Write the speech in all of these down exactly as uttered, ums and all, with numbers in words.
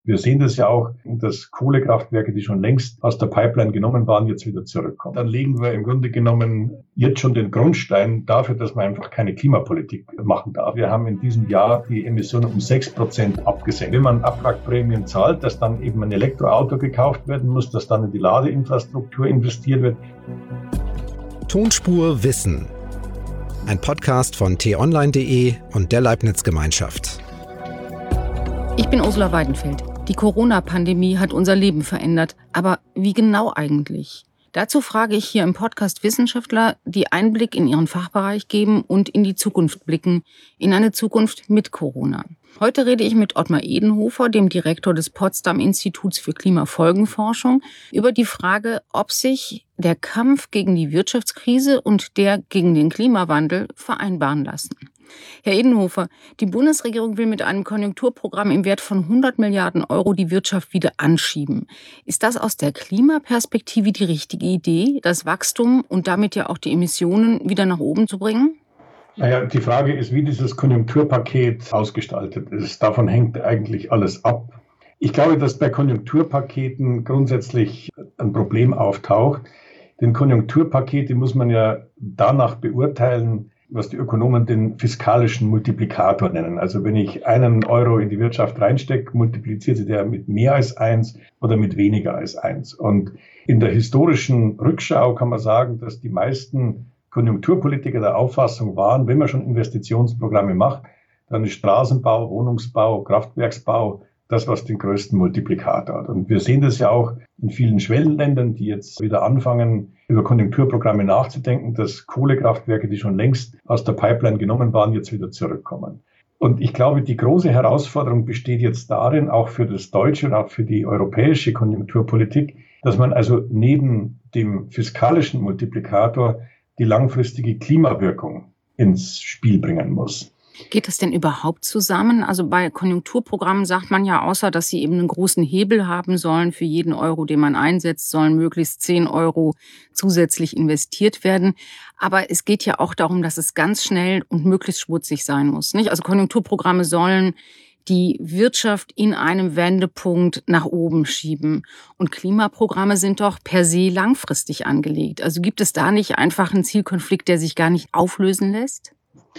Wir sehen das ja auch, dass Kohlekraftwerke, die schon längst aus der Pipeline genommen waren, jetzt wieder zurückkommen. Dann legen wir im Grunde genommen jetzt schon den Grundstein dafür, dass man einfach keine Klimapolitik machen darf. Wir haben in diesem Jahr die Emissionen um sechs Prozent abgesenkt. Wenn man Abwrackprämien zahlt, dass dann eben ein Elektroauto gekauft werden muss, dass dann in die Ladeinfrastruktur investiert wird. Tonspur Wissen. Ein Podcast von t online punkt de und der Leibniz-Gemeinschaft. Ich bin Ursula Weidenfeld. Die Corona-Pandemie hat unser Leben verändert. Aber wie genau eigentlich? Dazu frage ich hier im Podcast Wissenschaftler, die Einblick in ihren Fachbereich geben und in die Zukunft blicken. In eine Zukunft mit Corona. Heute rede ich mit Ottmar Edenhofer, dem Direktor des Potsdam-Instituts für Klimafolgenforschung, über die Frage, ob sich der Kampf gegen die Wirtschaftskrise und der gegen den Klimawandel vereinbaren lassen. Herr Edenhofer, die Bundesregierung will mit einem Konjunkturprogramm im Wert von hundert Milliarden Euro die Wirtschaft wieder anschieben. Ist das aus der Klimaperspektive die richtige Idee, das Wachstum und damit ja auch die Emissionen wieder nach oben zu bringen? Naja, die Frage ist, wie dieses Konjunkturpaket ausgestaltet ist. Davon hängt eigentlich alles ab. Ich glaube, dass bei Konjunkturpaketen grundsätzlich ein Problem auftaucht. Denn Konjunkturpakete muss man ja danach beurteilen, was die Ökonomen den fiskalischen Multiplikator nennen. Also wenn ich einen Euro in die Wirtschaft reinstecke, multipliziert sich der mit mehr als eins oder mit weniger als eins. Und in der historischen Rückschau kann man sagen, dass die meisten Konjunkturpolitiker der Auffassung waren, wenn man schon Investitionsprogramme macht, dann ist Straßenbau, Wohnungsbau, Kraftwerksbau das, was den größten Multiplikator hat. Und wir sehen das ja auch in vielen Schwellenländern, die jetzt wieder anfangen, über Konjunkturprogramme nachzudenken, dass Kohlekraftwerke, die schon längst aus der Pipeline genommen waren, jetzt wieder zurückkommen. Und ich glaube, die große Herausforderung besteht jetzt darin, auch für das deutsche und auch für die europäische Konjunkturpolitik, dass man also neben dem fiskalischen Multiplikator die langfristige Klimawirkung ins Spiel bringen muss. Geht das denn überhaupt zusammen? Also bei Konjunkturprogrammen sagt man ja, außer dass sie eben einen großen Hebel haben sollen, für jeden Euro, den man einsetzt, sollen möglichst zehn Euro zusätzlich investiert werden. Aber es geht ja auch darum, dass es ganz schnell und möglichst schmutzig sein muss, nicht? Also Konjunkturprogramme sollen die Wirtschaft in einem Wendepunkt nach oben schieben. Und Klimaprogramme sind doch per se langfristig angelegt. Also gibt es da nicht einfach einen Zielkonflikt, der sich gar nicht auflösen lässt?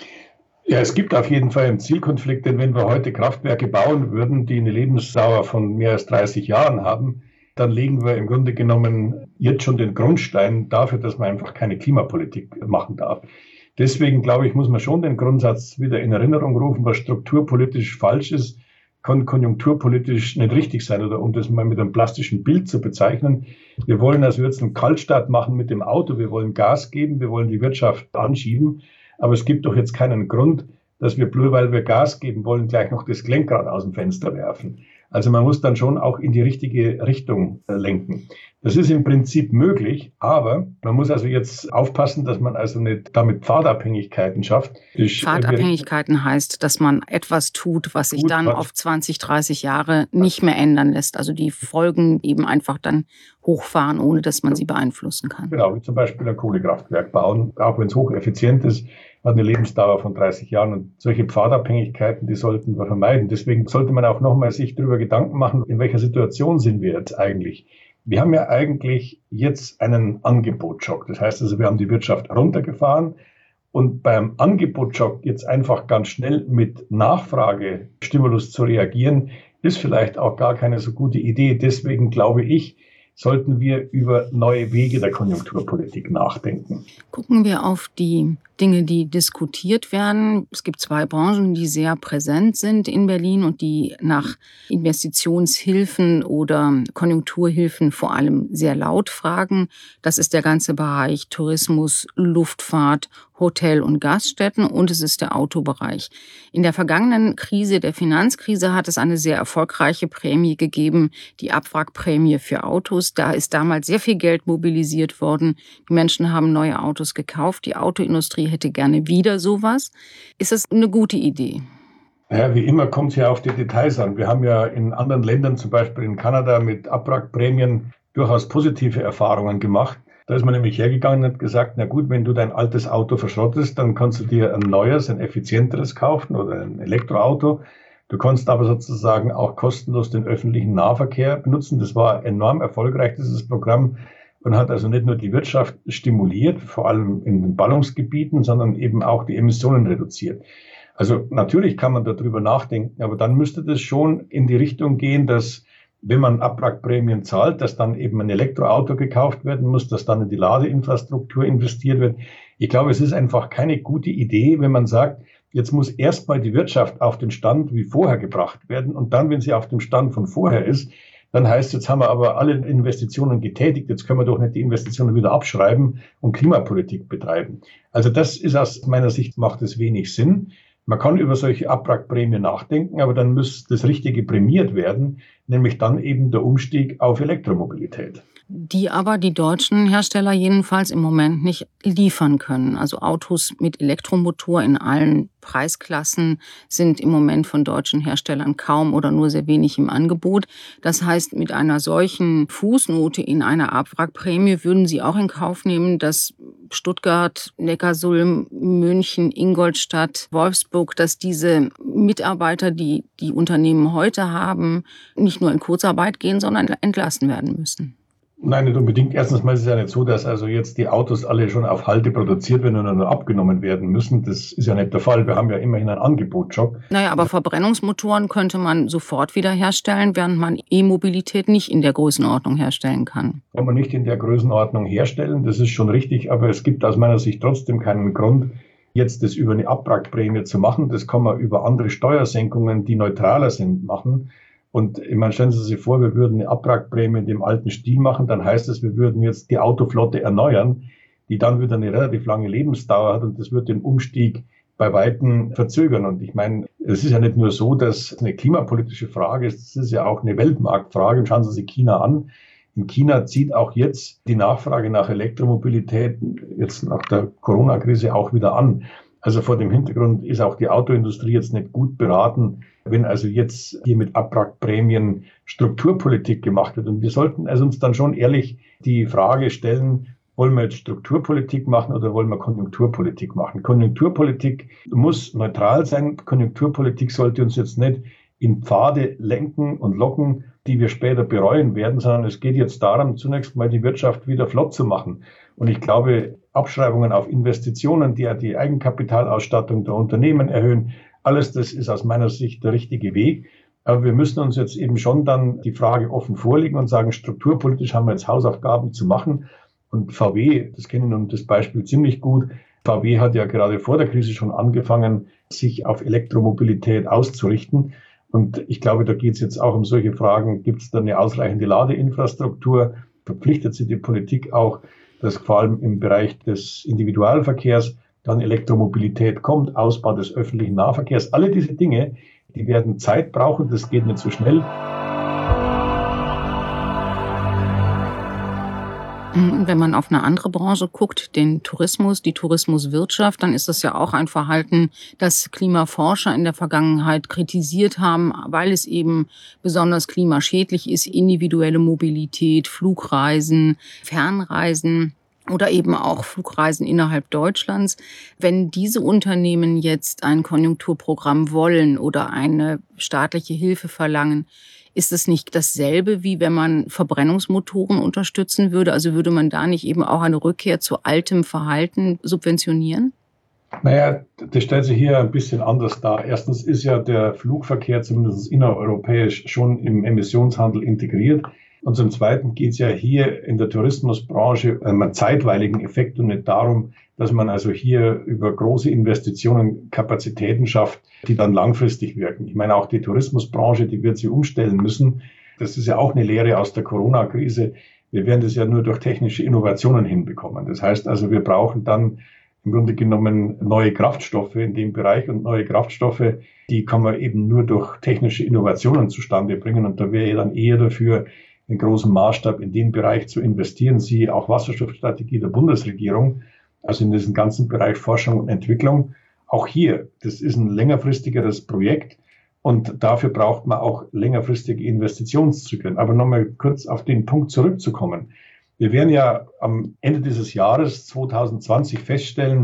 Ja, es gibt auf jeden Fall einen Zielkonflikt, denn wenn wir heute Kraftwerke bauen würden, die eine Lebensdauer von mehr als dreißig Jahren haben, dann legen wir im Grunde genommen jetzt schon den Grundstein dafür, dass man einfach keine Klimapolitik machen darf. Deswegen, glaube ich, muss man schon den Grundsatz wieder in Erinnerung rufen, was strukturpolitisch falsch ist, kann konjunkturpolitisch nicht richtig sein. Oder um das mal mit einem plastischen Bild zu bezeichnen, wir wollen also jetzt einen Kaltstart machen mit dem Auto, wir wollen Gas geben, wir wollen die Wirtschaft anschieben. Aber es gibt doch jetzt keinen Grund, dass wir, bloß weil wir Gas geben wollen, gleich noch das Lenkrad aus dem Fenster werfen. Also man muss dann schon auch in die richtige Richtung lenken. Das ist im Prinzip möglich, aber man muss also jetzt aufpassen, dass man also nicht damit Pfadabhängigkeiten schafft. Pfadabhängigkeiten heißt, dass man etwas tut, was sich dann auf zwanzig, dreißig Jahre nicht mehr ändern lässt. Also die Folgen eben einfach dann hochfahren, ohne dass man sie beeinflussen kann. Genau, wie zum Beispiel ein Kohlekraftwerk bauen, auch wenn es hocheffizient ist, hat eine Lebensdauer von dreißig Jahren. Und solche Pfadabhängigkeiten, die sollten wir vermeiden. Deswegen sollte man auch nochmal sich darüber Gedanken machen, in welcher Situation sind wir jetzt eigentlich. Wir haben ja eigentlich jetzt einen Angebotsschock. Das heißt also, wir haben die Wirtschaft runtergefahren und beim Angebotsschock jetzt einfach ganz schnell mit Nachfragestimulus zu reagieren, ist vielleicht auch gar keine so gute Idee. Deswegen glaube ich, sollten wir über neue Wege der Konjunkturpolitik nachdenken. Gucken wir auf die Dinge, die diskutiert werden. Es gibt zwei Branchen, die sehr präsent sind in Berlin und die nach Investitionshilfen oder Konjunkturhilfen vor allem sehr laut fragen. Das ist der ganze Bereich Tourismus, Luftfahrt, Hotel- und Gaststätten und es ist der Autobereich. In der vergangenen Krise, der Finanzkrise, hat es eine sehr erfolgreiche Prämie gegeben, die Abwrackprämie für Autos. Da ist damals sehr viel Geld mobilisiert worden. Die Menschen haben neue Autos gekauft. Die Autoindustrie hätte gerne wieder sowas. Ist das eine gute Idee? Ja, wie immer kommt es ja auf die Details an. Wir haben ja in anderen Ländern, zum Beispiel in Kanada, mit Abwrackprämien durchaus positive Erfahrungen gemacht. Da ist man nämlich hergegangen und hat gesagt, na gut, wenn du dein altes Auto verschrottest, dann kannst du dir ein neues, ein effizienteres kaufen oder ein Elektroauto. Du konntest aber sozusagen auch kostenlos den öffentlichen Nahverkehr benutzen. Das war enorm erfolgreich, dieses Programm, und hat also nicht nur die Wirtschaft stimuliert, vor allem in den Ballungsgebieten, sondern eben auch die Emissionen reduziert. Also natürlich kann man darüber nachdenken, aber dann müsste das schon in die Richtung gehen, dass, wenn man Abwrackprämien zahlt, dass dann eben ein Elektroauto gekauft werden muss, dass dann in die Ladeinfrastruktur investiert wird. Ich glaube, es ist einfach keine gute Idee, wenn man sagt, jetzt muss erstmal die Wirtschaft auf den Stand wie vorher gebracht werden, und dann, wenn sie auf dem Stand von vorher ist, dann heißt, jetzt haben wir aber alle Investitionen getätigt, jetzt können wir doch nicht die Investitionen wieder abschreiben und Klimapolitik betreiben. Also das ist aus meiner Sicht, macht es wenig Sinn. Man kann über solche Abwrackprämien nachdenken, aber dann muss das Richtige prämiert werden, nämlich dann eben der Umstieg auf Elektromobilität. Die aber die deutschen Hersteller jedenfalls im Moment nicht liefern können. Also Autos mit Elektromotor in allen Preisklassen sind im Moment von deutschen Herstellern kaum oder nur sehr wenig im Angebot. Das heißt, mit einer solchen Fußnote in einer Abwrackprämie würden Sie auch in Kauf nehmen, dass Stuttgart, Neckarsulm, München, Ingolstadt, Wolfsburg, dass diese Mitarbeiter, die die Unternehmen heute haben, nicht nur in Kurzarbeit gehen, sondern entlassen werden müssen? Nein, nicht unbedingt. Erstens mal ist es ja nicht so, dass also jetzt die Autos alle schon auf Halde produziert werden und dann nur abgenommen werden müssen. Das ist ja nicht der Fall. Wir haben ja immerhin einen Angebotsjob. Naja, aber Verbrennungsmotoren könnte man sofort wieder herstellen, während man E-Mobilität nicht in der Größenordnung herstellen kann. Kann man nicht in der Größenordnung herstellen, das ist schon richtig. Aber es gibt aus meiner Sicht trotzdem keinen Grund, jetzt das über eine Abwrackprämie zu machen. Das kann man über andere Steuersenkungen, die neutraler sind, machen. Und ich meine, stellen Sie sich vor, wir würden eine Abwrackprämie in dem alten Stil machen, dann heißt es, wir würden jetzt die Autoflotte erneuern, die dann wieder eine relativ lange Lebensdauer hat, und das wird den Umstieg bei Weitem verzögern. Und ich meine, es ist ja nicht nur so, dass es eine klimapolitische Frage ist, es ist ja auch eine Weltmarktfrage. Und schauen Sie sich China an. In China zieht auch jetzt die Nachfrage nach Elektromobilität jetzt nach der Corona-Krise auch wieder an. Also vor dem Hintergrund ist auch die Autoindustrie jetzt nicht gut beraten, wenn also jetzt hier mit Abwrackprämien Strukturpolitik gemacht wird. Und wir sollten also uns dann schon ehrlich die Frage stellen, wollen wir jetzt Strukturpolitik machen oder wollen wir Konjunkturpolitik machen? Konjunkturpolitik muss neutral sein. Konjunkturpolitik sollte uns jetzt nicht in Pfade lenken und locken, die wir später bereuen werden, sondern es geht jetzt darum, zunächst mal die Wirtschaft wieder flott zu machen. Und ich glaube, Abschreibungen auf Investitionen, die ja die Eigenkapitalausstattung der Unternehmen erhöhen, alles das ist aus meiner Sicht der richtige Weg. Aber wir müssen uns jetzt eben schon dann die Frage offen vorlegen und sagen, strukturpolitisch haben wir jetzt Hausaufgaben zu machen. Und V W, das kennen nun das Beispiel ziemlich gut, V W hat ja gerade vor der Krise schon angefangen, sich auf Elektromobilität auszurichten. Und ich glaube, da geht es jetzt auch um solche Fragen. Gibt es da eine ausreichende Ladeinfrastruktur? Verpflichtet sich die Politik auch, dass vor allem im Bereich des Individualverkehrs dann Elektromobilität kommt, Ausbau des öffentlichen Nahverkehrs? Alle diese Dinge, die werden Zeit brauchen, das geht nicht so schnell. Wenn man auf eine andere Branche guckt, den Tourismus, die Tourismuswirtschaft, dann ist das ja auch ein Verhalten, das Klimaforscher in der Vergangenheit kritisiert haben, weil es eben besonders klimaschädlich ist, individuelle Mobilität, Flugreisen, Fernreisen oder eben auch Flugreisen innerhalb Deutschlands. Wenn diese Unternehmen jetzt ein Konjunkturprogramm wollen oder eine staatliche Hilfe verlangen, ist es nicht dasselbe, wie wenn man Verbrennungsmotoren unterstützen würde? Also würde man da nicht eben auch eine Rückkehr zu altem Verhalten subventionieren? Naja, das stellt sich hier ein bisschen anders dar. Erstens ist ja der Flugverkehr zumindest innereuropäisch schon im Emissionshandel integriert. Und zum Zweiten geht es ja hier in der Tourismusbranche um einen zeitweiligen Effekt und nicht darum, dass man also hier über große Investitionen Kapazitäten schafft, die dann langfristig wirken. Ich meine, auch die Tourismusbranche, die wird sich umstellen müssen. Das ist ja auch eine Lehre aus der Corona-Krise. Wir werden das ja nur durch technische Innovationen hinbekommen. Das heißt also, wir brauchen dann im Grunde genommen neue Kraftstoffe in dem Bereich, und neue Kraftstoffe, die kann man eben nur durch technische Innovationen zustande bringen. Und da wäre ich dann eher dafür, in großem Maßstab in den Bereich zu investieren. Siehe auch Wasserstoffstrategie der Bundesregierung, also in diesen ganzen Bereich Forschung und Entwicklung. Auch hier, das ist ein längerfristigeres Projekt und dafür braucht man auch längerfristige Investitionszyklen. Aber nochmal kurz auf den Punkt zurückzukommen. Wir werden ja am Ende dieses Jahres zwanzig zwanzig feststellen,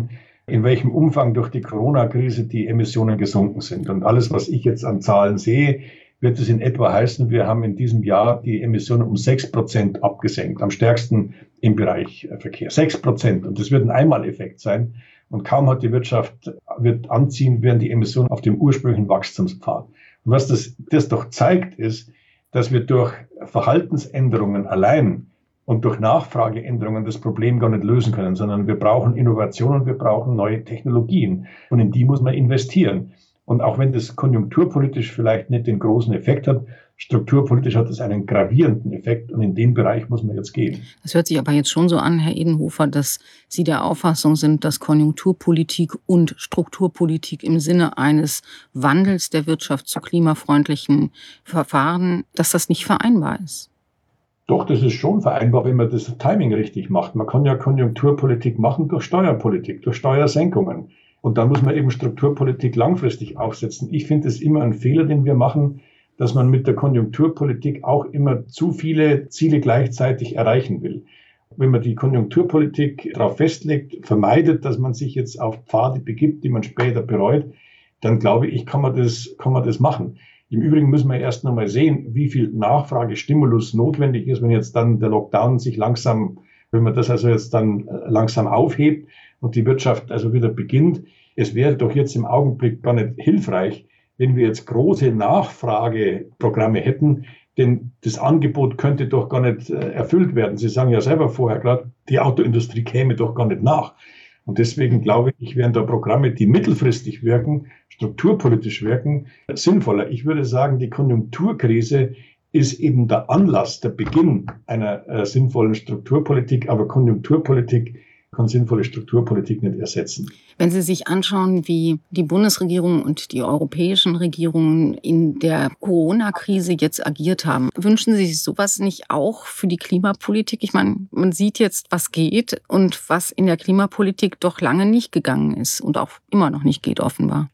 in welchem Umfang durch die Corona-Krise die Emissionen gesunken sind. Und alles, was ich jetzt an Zahlen sehe, wird es in etwa heißen, wir haben in diesem Jahr die Emissionen um sechs Prozent abgesenkt, am stärksten im Bereich Verkehr. sechs Prozent. Und das wird ein Einmaleffekt sein. Und kaum hat die Wirtschaft wird anziehen, werden die Emissionen auf dem ursprünglichen Wachstumspfad. Und was das, das doch zeigt, ist, dass wir durch Verhaltensänderungen allein und durch Nachfrageänderungen das Problem gar nicht lösen können, sondern wir brauchen Innovationen, wir brauchen neue Technologien. Und in die muss man investieren. Und auch wenn das konjunkturpolitisch vielleicht nicht den großen Effekt hat, strukturpolitisch hat es einen gravierenden Effekt und in den Bereich muss man jetzt gehen. Das hört sich aber jetzt schon so an, Herr Edenhofer, dass Sie der Auffassung sind, dass Konjunkturpolitik und Strukturpolitik im Sinne eines Wandels der Wirtschaft zu klimafreundlichen Verfahren, dass das nicht vereinbar ist. Doch, das ist schon vereinbar, wenn man das Timing richtig macht. Man kann ja Konjunkturpolitik machen durch Steuerpolitik, durch Steuersenkungen. Und dann muss man eben Strukturpolitik langfristig aufsetzen. Ich finde es immer ein Fehler, den wir machen, dass man mit der Konjunkturpolitik auch immer zu viele Ziele gleichzeitig erreichen will. Wenn man die Konjunkturpolitik darauf festlegt, vermeidet, dass man sich jetzt auf Pfade begibt, die man später bereut, dann glaube ich, kann man das, kann man das machen. Im Übrigen müssen wir erst noch mal sehen, wie viel Nachfragestimulus notwendig ist, wenn jetzt dann der Lockdown sich langsam, wenn man das also jetzt dann langsam aufhebt und die Wirtschaft also wieder beginnt. Es wäre doch jetzt im Augenblick gar nicht hilfreich, wenn wir jetzt große Nachfrageprogramme hätten, denn das Angebot könnte doch gar nicht erfüllt werden. Sie sagen ja selber vorher gerade, die Autoindustrie käme doch gar nicht nach. Und deswegen glaube ich, wären da Programme, die mittelfristig wirken, strukturpolitisch wirken, sinnvoller. Ich würde sagen, die Konjunkturkrise ist eben der Anlass, der Beginn einer äh, sinnvollen Strukturpolitik, aber Konjunkturpolitik kann sinnvolle Strukturpolitik nicht ersetzen. Wenn Sie sich anschauen, wie die Bundesregierung und die europäischen Regierungen in der Corona-Krise jetzt agiert haben, wünschen Sie sich sowas nicht auch für die Klimapolitik? Ich meine, man sieht jetzt, was geht und was in der Klimapolitik doch lange nicht gegangen ist und auch immer noch nicht geht, offenbar.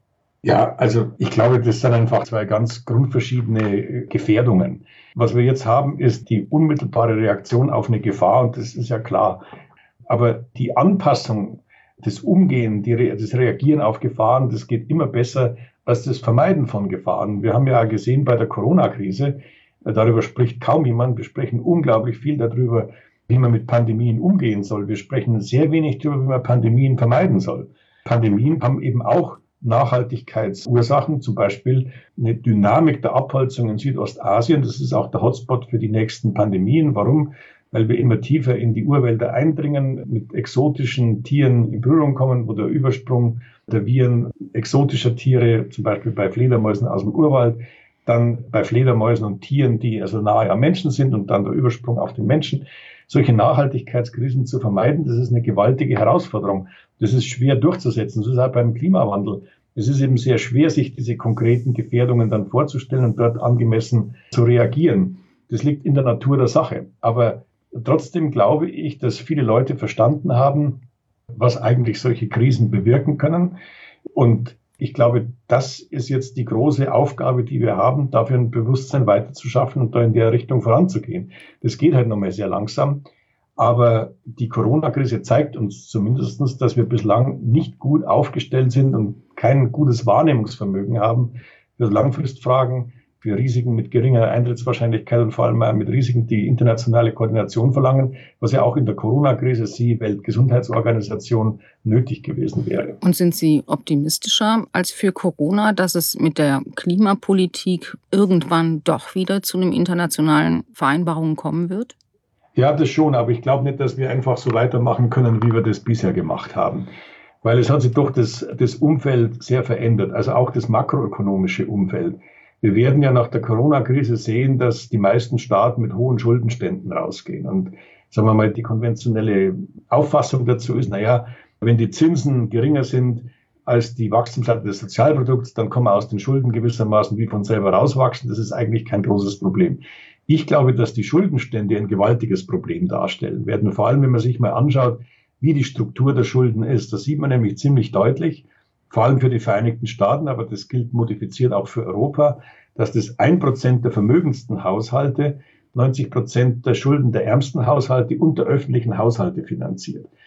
Ja, also ich glaube, das sind einfach zwei ganz grundverschiedene Gefährdungen. Was wir jetzt haben, ist die unmittelbare Reaktion auf eine Gefahr und das ist ja klar. Aber die Anpassung, das Umgehen, die, das Reagieren auf Gefahren, das geht immer besser als das Vermeiden von Gefahren. Wir haben ja gesehen bei der Corona-Krise, darüber spricht kaum jemand. Wir sprechen unglaublich viel darüber, wie man mit Pandemien umgehen soll. Wir sprechen sehr wenig darüber, wie man Pandemien vermeiden soll. Pandemien haben eben auch Nachhaltigkeitsursachen, zum Beispiel eine Dynamik der Abholzung in Südostasien. Das ist auch der Hotspot für die nächsten Pandemien. Warum? Weil wir immer tiefer in die Urwälder eindringen, mit exotischen Tieren in Berührung kommen, wo der Übersprung der Viren exotischer Tiere, zum Beispiel bei Fledermäusen aus dem Urwald, dann bei Fledermäusen und Tieren, die also nahe am Menschen sind und dann der Übersprung auf den Menschen. Solche Nachhaltigkeitskrisen zu vermeiden, das ist eine gewaltige Herausforderung. Das ist schwer durchzusetzen. So ist auch beim Klimawandel. Es ist eben sehr schwer, sich diese konkreten Gefährdungen dann vorzustellen und dort angemessen zu reagieren. Das liegt in der Natur der Sache. Aber trotzdem glaube ich, dass viele Leute verstanden haben, was eigentlich solche Krisen bewirken können. Und ich glaube, das ist jetzt die große Aufgabe, die wir haben, dafür ein Bewusstsein weiterzuschaffen und da in der Richtung voranzugehen. Das geht halt noch mal sehr langsam. Aber die Corona-Krise zeigt uns zumindest, dass wir bislang nicht gut aufgestellt sind und kein gutes Wahrnehmungsvermögen haben für Langfristfragen, für Risiken mit geringer Eintrittswahrscheinlichkeit und vor allem auch mit Risiken, die internationale Koordination verlangen, was ja auch in der Corona-Krise, die Weltgesundheitsorganisation, nötig gewesen wäre. Und sind Sie optimistischer als für Corona, dass es mit der Klimapolitik irgendwann doch wieder zu einem internationalen Vereinbarungen kommen wird? Ja, das schon, aber ich glaube nicht, dass wir einfach so weitermachen können, wie wir das bisher gemacht haben. Weil es hat sich doch das, das Umfeld sehr verändert, also auch das makroökonomische Umfeld. Wir werden ja nach der Corona-Krise sehen, dass die meisten Staaten mit hohen Schuldenständen rausgehen. Und sagen wir mal, die konventionelle Auffassung dazu ist, naja, wenn die Zinsen geringer sind als die Wachstumsrate des Sozialprodukts, dann kann man aus den Schulden gewissermaßen wie von selber rauswachsen. Das ist eigentlich kein großes Problem. Ich glaube, dass die Schuldenstände ein gewaltiges Problem darstellen werden. Vor allem, wenn man sich mal anschaut, wie die Struktur der Schulden ist. Das sieht man nämlich ziemlich deutlich, vor allem für die Vereinigten Staaten, aber das gilt modifiziert auch für Europa, dass das ein Prozent der vermögendsten Haushalte neunzig Prozent der Schulden der ärmsten Haushalte und der öffentlichen Haushalte finanziert.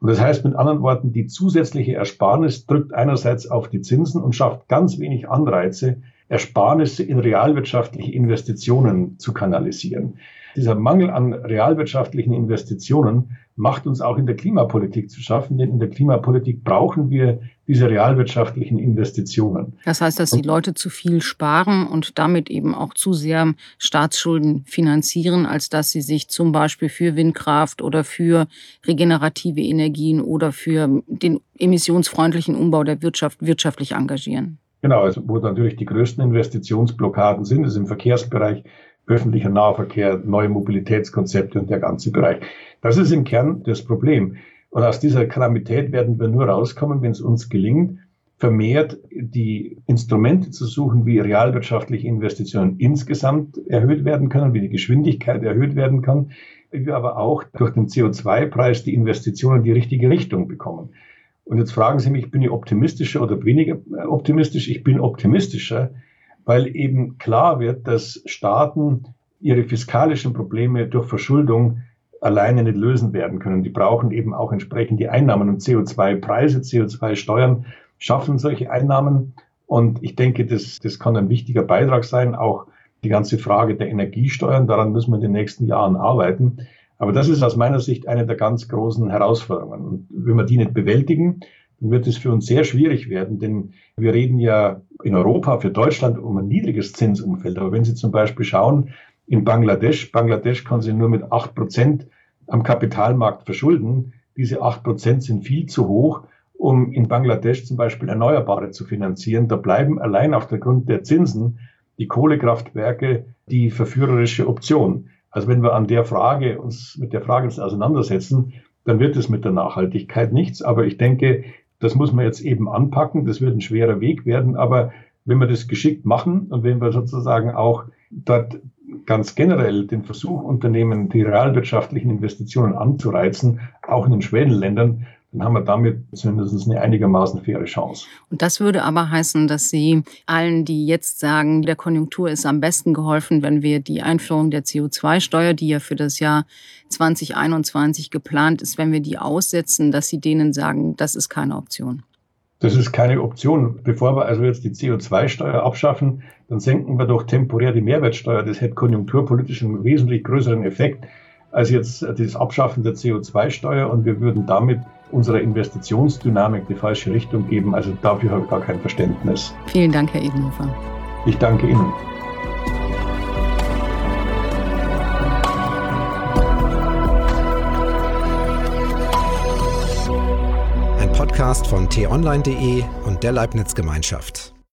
Und das heißt mit anderen Worten, die zusätzliche Ersparnis drückt einerseits auf die Zinsen und schafft ganz wenig Anreize, Ersparnisse in realwirtschaftliche Investitionen zu kanalisieren. Dieser Mangel an realwirtschaftlichen Investitionen macht uns auch in der Klimapolitik zu schaffen, denn in der Klimapolitik brauchen wir diese realwirtschaftlichen Investitionen. Das heißt, dass die Leute zu viel sparen und damit eben auch zu sehr Staatsschulden finanzieren, als dass sie sich zum Beispiel für Windkraft oder für regenerative Energien oder für den emissionsfreundlichen Umbau der Wirtschaft wirtschaftlich engagieren. Genau, also wo natürlich die größten Investitionsblockaden sind, ist im Verkehrsbereich, öffentlicher Nahverkehr, neue Mobilitätskonzepte und der ganze Bereich. Das ist im Kern das Problem. Und aus dieser Kalamität werden wir nur rauskommen, wenn es uns gelingt, vermehrt die Instrumente zu suchen, wie realwirtschaftliche Investitionen insgesamt erhöht werden können, wie die Geschwindigkeit erhöht werden kann, wie wir aber auch durch den C O zwei Preis die Investitionen in die richtige Richtung bekommen. Und jetzt fragen Sie mich, bin ich optimistischer oder weniger optimistisch? Ich bin optimistischer, weil eben klar wird, dass Staaten ihre fiskalischen Probleme durch Verschuldung alleine nicht lösen werden können. Die brauchen eben auch entsprechend die Einnahmen und C O zwei Preise, C O zwei Steuern schaffen solche Einnahmen. Und ich denke, das, das kann ein wichtiger Beitrag sein, auch die ganze Frage der Energiesteuern. Daran müssen wir in den nächsten Jahren arbeiten. Aber das ist aus meiner Sicht eine der ganz großen Herausforderungen. Und wenn wir die nicht bewältigen, dann wird es für uns sehr schwierig werden, denn wir reden ja in Europa für Deutschland um ein niedriges Zinsumfeld. Aber wenn Sie zum Beispiel schauen, in Bangladesch, Bangladesch kann sich nur mit acht Prozent am Kapitalmarkt verschulden. Diese acht Prozent sind viel zu hoch, um in Bangladesch zum Beispiel Erneuerbare zu finanzieren. Da bleiben allein auf der Grund der Zinsen die Kohlekraftwerke die verführerische Option. Also wenn wir an der Frage uns mit der Frage uns auseinandersetzen, dann wird es mit der Nachhaltigkeit nichts. Aber ich denke, das muss man jetzt eben anpacken. Das wird ein schwerer Weg werden. Aber wenn wir das geschickt machen und wenn wir sozusagen auch dort ganz generell den Versuch unternehmen, die realwirtschaftlichen Investitionen anzureizen, auch in den Schwellenländern, dann haben wir damit zumindest eine einigermaßen faire Chance. Und das würde aber heißen, dass Sie allen, die jetzt sagen, der Konjunktur ist am besten geholfen, wenn wir die Einführung der C O zwei Steuer, die ja für das Jahr zwanzig einundzwanzig geplant ist, wenn wir die aussetzen, dass Sie denen sagen, das ist keine Option. Das ist keine Option. Bevor wir also jetzt die C O zwei Steuer abschaffen, dann senken wir doch temporär die Mehrwertsteuer. Das hätte konjunkturpolitisch einen wesentlich größeren Effekt als jetzt das Abschaffen der C O zwei Steuer. Und wir würden damit unserer Investitionsdynamik die falsche Richtung geben. Also dafür habe ich gar kein Verständnis. Vielen Dank, Herr Edenhofer. Ich danke Ihnen. Podcast von t online punkt de und der Leibniz Gemeinschaft.